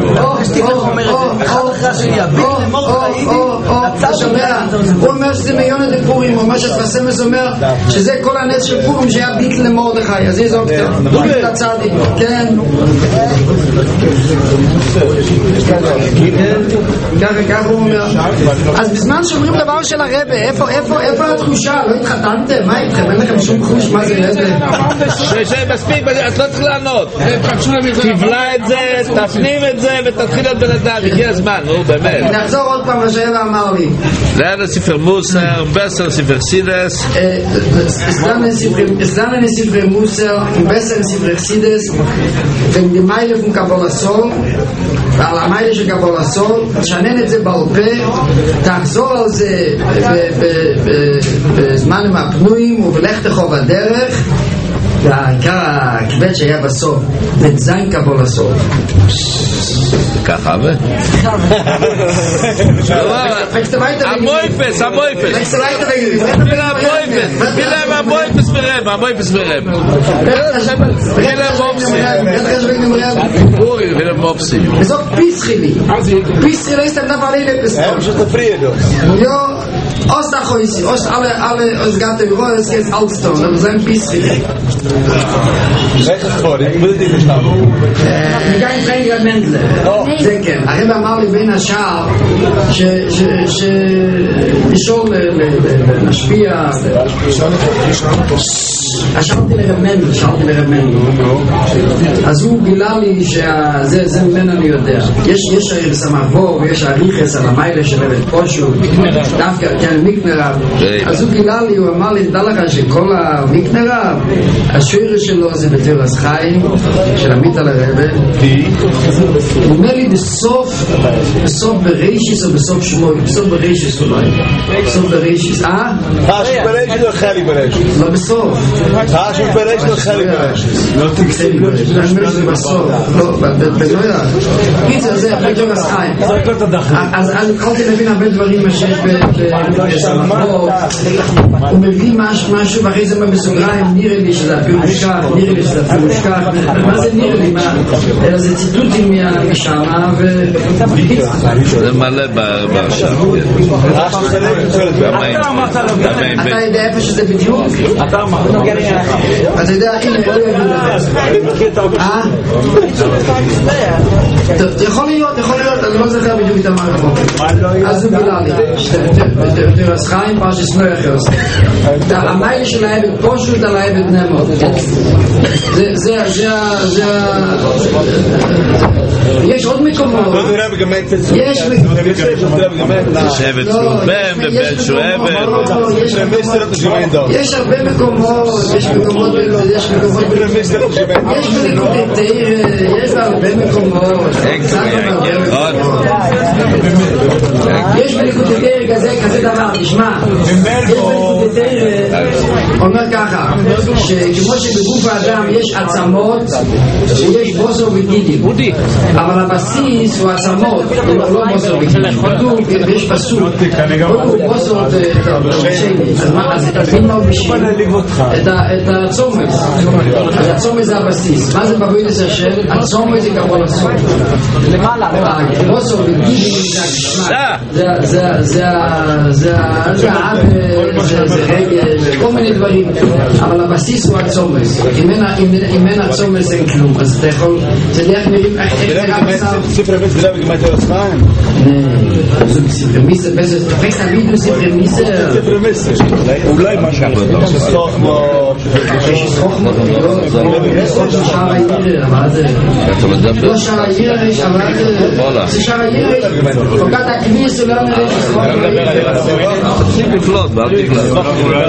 הוא אומר שזה מיונה דפורים, או מה שפסמס אומר שזה כל הנס של פורים שהיה ביטל למרדכי. אז איזה אוקטר לצדיק, כן, ככה ככה הוא אומר. אז בזמן שאומרים דבר של הרבא, איפה התחושה? לא התחתנתם? מה איתכם? אין לכם שום חוש מה זה רבא? מספיק, את לא צריך לענות, תבלע את זה, תפנים את זה ותתחיל את בן אדם, הגיע הזמן, נו באמת. נחזור עוד פעם מה שהרבא אמר לי. לאן הספר מוסר, בסר ספר סידס, אסלאמן ספר מוסר, בסר ספר סידס, וגמיילה פון קבלה סול, ועל המיילה של קבלה סול, תשנן את זה בעל פה, תחזור על זה בזמנים הפנויים ובלך תחוב הדרך. והעיקר הכבד שהיה בסוף בזין קבול הסוף ככה ו? המויפס, המויפס מילה המויפס מילה המויפס מרם המויפס מרם מילה מופסי אורי מילה מופסי וזאת פיסחילי פיסחילי ist dann aber eine Pistole schon zufrieden ja aus der Häusi aus alle alle aus ganze Rohr es geht Altstone aber sein Pischili Zeg het voor, ik wil het niet verstaan. Ik ga in Frank Mendler. Denken, הרב אמר לי בין השאר לשאול להשפיע. שאלתי לרב מנדל, שאלתי לרב מנדל. אז הוא גילה לי שזה ממנו אני יודע. יש הריס המעבור ויש הריחס על המיילה של רב פושו. דווקא, כן, מיקנרב. אז הוא גילה לי, הוא אמר לי, תדע לך שכל המיקנרב, השוער שלו זה בתיאורס חיים של עמית על הרבה. הוא אומר לי בסוף בסוף בראשיס או בסוף שמוי בסוף בראשיס אולי בסוף בראשיס אה? אה, שבראשיס או חלי בראשיס? לא בסוף חש ובלש לא חלק בלש. לא תקסים בלש. זה בסוף. לא, בנויה. קיצר זה, אחרי ג'ונס חיים. אז התחלתי להבין הרבה דברים מה שיש בסמכות. הוא מביא משהו ואחרי זה בסוגריים, נראה לי שזה אפילו משכח, נראה לי שזה אפילו משכח. מה זה נראה לי? אלא זה ציטוטים משמה זה מלא בשם. אתה יודע איפה שזה בדיוק? אתה אמר. אתה יודע, הנה, בוא יגיד לך. אה? יכול להיות, יכול להיות, אני לא זוכר בדיוק את המערכת. אז הוא גילה לי. תרס חיים פרשס נויחוס. המייל של העבד פשוט על העבד נמות. זה, זה, זה, יש עוד מקומות. יש שבט סלובם ובן שואבת. יש הרבה מקומות, יש מקומות, יש מקומות, יש בליקודי תאיר, יש הרבה מקומות. יש בליקודי תאיר כזה, כזה דבר, תשמע. יש בליקודי תאיר, אומר ככה, שכמו שבגוף האדם יש עצמות ויש בוסר וגידים, אבל הבסיס הוא עצמות, לא בוסר וגידים. יש פסוק, הוא בוסר ושני, אז תבין מה הוא בשביל את הצומס. אז הצומס זה הבסיס. מה זה בבוידס השם? הצומס זה כבול הסום. בוסר וגידים זה הגשמה, זה העב, זה רגל, כל מיני דברים, אבל הבסיס הוא הצומס. אם אין הצומס אין כלום, אז אתה יכול, זה דרך נראים איך נראה בסר. ספר מיס גדלה בגמת ארץ חיים? ספר מיס זה בזה, תפק תמיד הוא ספר מיס. ספר מיס, אולי משהו. יש סוכמו. יש סוכמו. יש סוכמו שער העיר, אבל זה... לא שער העיר, אבל זה שער העיר. פוגעת הכניס אולי נראה שסוכמו. תפסיק לפלוט, ואל תקלט.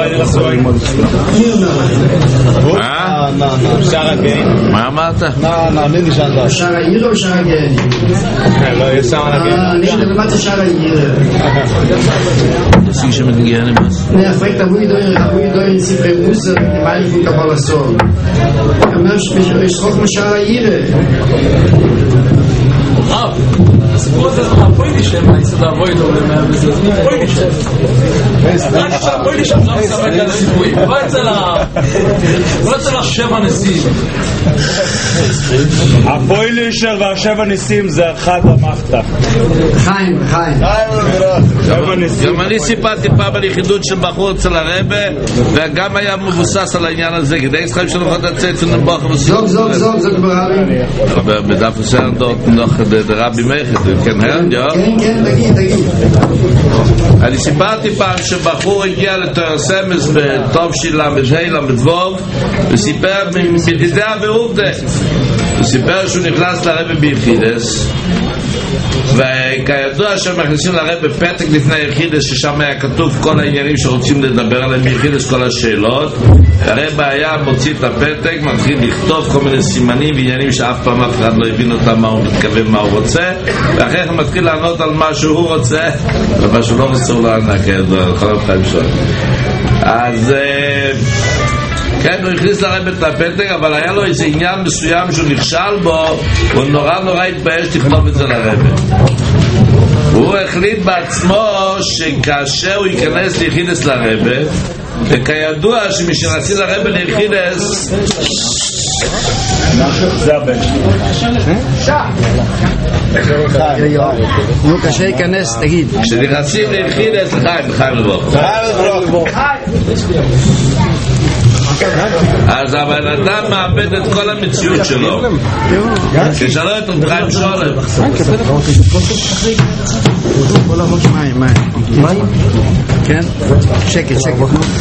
מה אמרת? שער העיר או שער הגני? לא, יש שער הגני. אני למדתי שער העיר. תשיג שמתגיע נמאס. נפרק תבואי דויר ספרי מוסר, מה לפי קבל הסור. אומר ששרוך משער העיר. רב, הסיפור הזה זה מהפוידי שלהם, אני צריך לעבוד איתו זה מהפוידי שלהם. רק עכשיו הפוידי שלהם לא מספק על הסיפורים. לא אצל השבע נשיאים. הפוילישר והשבע ניסים זה אחד המחתה. חיים, חיים. גם אני סיפרתי פעם על יחידות של בחור אצל הרבה, וגם היה מבוסס על העניין הזה, כדי שחיים שלנו יכולת לצאת ונבוח זוג, זוג, זוג, זוג ברבי. בדף הסרדות נוח רבי מייחד, כן, הרן, יו? כן, כן, תגיד, תגיד. אני סיפרתי פעם שבחור הגיע לתרסמס בטוב שילם, בשאילם, בדבוב, וסיפר מדידה ועובדה. הוא סיפר שהוא נכנס לרבי ביחידס, וכידוע שמכניסים לרבי פתק לפני יחידס, ששם היה כתוב כל העניינים שרוצים לדבר עליהם ביחידס, כל השאלות. הרבי היה מוציא את הפתק, מתחיל לכתוב כל מיני סימנים ועניינים שאף פעם אף אחד לא הבין אותם מה הוא מתכוון, מה הוא רוצה, ואחרי כן מתחיל לענות על מה שהוא רוצה, ומה שהוא לא רוצה הוא לא ענה, כידוע, כל הפעמים שואל. אז... כן, הוא הכניס לרבי את הפתק, אבל היה לו איזה עניין מסוים שהוא נכשל בו, הוא נורא נורא התבייש לכתוב את זה לרבי. הוא החליט בעצמו שכאשר הוא ייכנס ליחידס לרבי, וכידוע שמשנעשי לרבי ליחידס זה הבן נו, קשה ייכנס, תגיד. כשנכנסים ליחידס לחיים, לחיים לבוא אז הבן אדם מאבד את כל המציאות שלו. כשאלו את רבחיים שולם כן? שקט, שקט.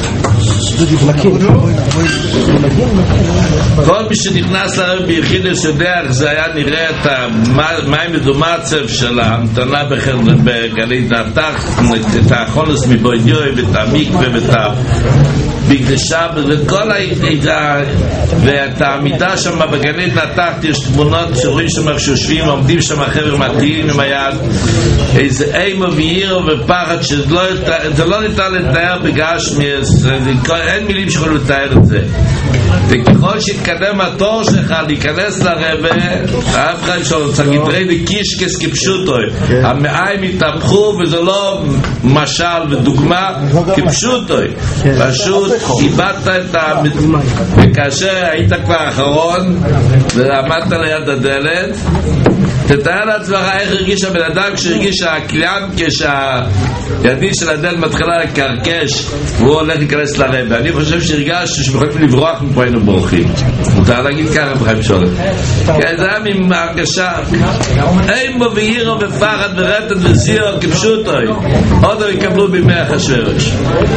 כל מי שנכנס לרבי ביחידס יודע איך זה היה נראה את המים מדומצב של ההמתנה בגלית התח, את החולס מבוידיוי ואת המקווה ואת בקדשה וכל ה... ואת העמידה שם בגנית נתחת יש תמונות שרואים שם איך שיושבים עומדים שם החבר'ה מתאים עם היד איזה אימה ואירו ופחד שזה לא ניתן לתאר בגשמי אין מילים שיכולים לתאר את זה וככל שהתקדם התור שלך להיכנס לרבא הרב חיים שלו צריך לדרי לקישקס כפשוטו המעיים התהפכו וזה לא משל ודוגמה כפשוטו פשוט איבדת את ה... וכאשר היית כבר אחרון ועמדת ליד הדלת תתאר לעצמך איך הרגיש הבן אדם כשהרגיש שהקליין כשהידי של הדלת מתחילה לקרקש והוא הולך להיכנס לרבא אני חושב שהרגשנו שבחיים לברוח מפה היינו בורחים מותר להגיד ככה בחיים שולם כי זה היה ממהרגשה אימו ואירו ופחד ורטט וזירו כפשוטו עוד הם יקבלו בימי אחשוורוש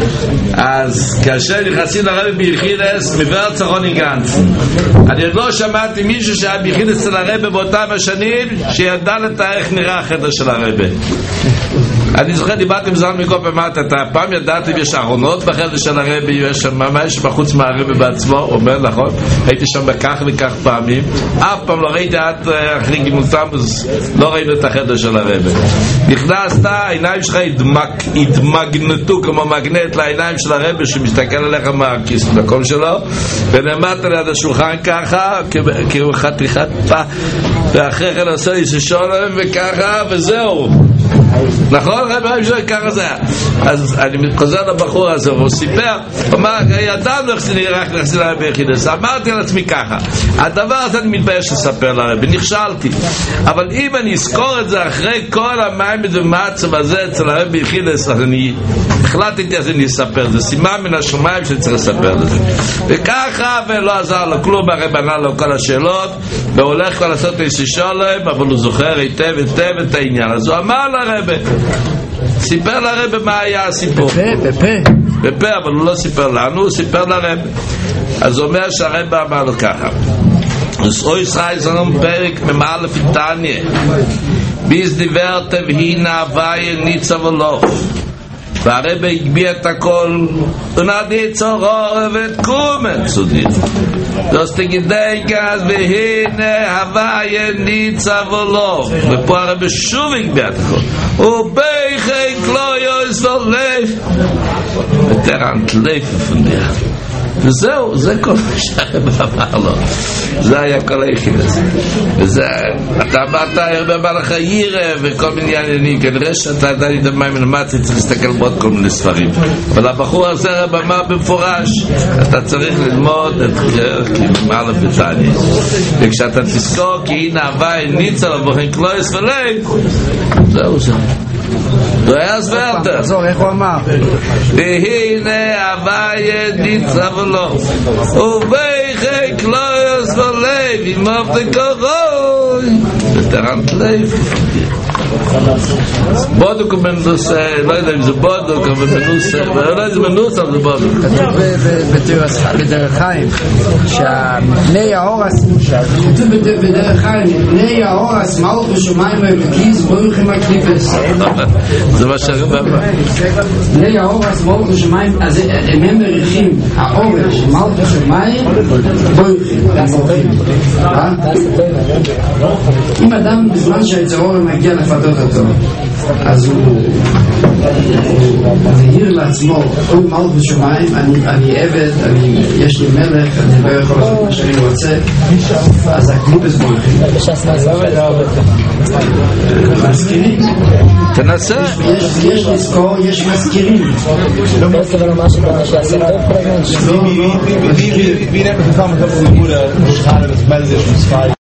אז כאשר נכנסים לרבא ביחידס מבאר צרוני גנץ אני עוד לא שמעתי מישהו שהיה ביחידס אצל הרבא באותם השנים שידע לתאר איך נראה החדר של הרבא אני זוכר דיברתי עם זמן מכל פעם אתה פעם ידעתם יש ארונות בחדר של הרבא יש שם ממש בחוץ מהרבא בעצמו אומר נכון הייתי שם בכך וכך פעמים אף פעם לא ראיתי עד אחרי גימולתם לא ראינו את החדר של הרבא נכנסת העיניים שלך התמגנטו כמו מגנט לעיניים של הרבא שמסתכל עליך מהכיס במקום שלו ונעמדת ליד השולחן ככה כאילו חתיכת פה ואחרי כן עושה לי ששולם וככה וזהו נכון? רבי שלו ככה זה היה אז אני חוזר לבחור הזה והוא סיפר הוא אמר ידענו איך זה נראה איך זה נראה ביחידס אמרתי על עצמי ככה הדבר הזה אני מתבייש לספר לרבי נכשלתי אבל אם אני אזכור את זה אחרי כל המים ומצב הזה אצל הרבי ביחידס אז אני החלטתי אז אני אספר זה סימן מן השמיים שאני צריך לספר לזה וככה ולא עזר לו כלום הרבי ענה לו כל השאלות והוא הולך כבר לעשות איזה שולם אבל הוא זוכר היטב היטב את העניין אז הוא אמר לרבי סיפר לרבי מה היה הסיפור בפה, בפה בפה אבל הוא לא סיפר לנו הוא סיפר לרבי אז הוא אומר שהרבי אמר לו ככה אז אוי ישראל זנום פרק ממאלף איתניה ביז דיבר תבהינה הווי ניצה ולוף והרבי הגביע את הכל ונעדי צורור ותקומת סודית אז תגידי גז והנה הווי ניצה ולוף ופה הרבי שוב הגביע את הכל ובייכי קלויוס ולף ותרנת לף ופנדיה וזהו, זה כל מה שהרבי אמר לו זה היה כל היחיד הזה וזה, אתה אמרת הרבה אמר לך ירא וכל מיני עניינים כנראה שאתה עדיין דמי מלמד צריך להסתכל בעוד כל מיני ספרים אבל הבחור הזה הרבי אמר במפורש אתה צריך ללמוד את כמעלה ותניה וכשאתה תזכור כי הנה הווי ניצה לבוחן קלויס ולב זהו זה זה היה סברטר תחזור, איך הוא אמר? והנה הווי ניצה ולוף ובייכי קלויס ולב עם אופן כורוי ותרנת לב בודוק ומנוס לא יודע אם זה בודוק אבל מנוס לא יודע אם זה מנוס אבל זה בודוק כתוב בדרך חיים שהמפני האורס כתוב בדרך חיים מפני האורס מלך ושמיים ובקיס ברוכים הקליפס זה מה שהרבי אמר מפני האורס מלך ושמיים אז הם מריחים האורש מלך ושמיים ברוכים אם אדם בזמן שהיצרור מגיע לפתות אותו אז הוא זהיר לעצמו הוא מלך ושמיים אני עבד יש לי מלך אני לא יכול לעשות מה שאני רוצה אז הקליפס ברוכים מזכירים תנסה יש לזכור יש מזכירים לא מסתכל על מה שעשה טוב כל הזמן wie wie wie wie wie wie wie wie wie wie wie wie wie wie wie wie wie wie wie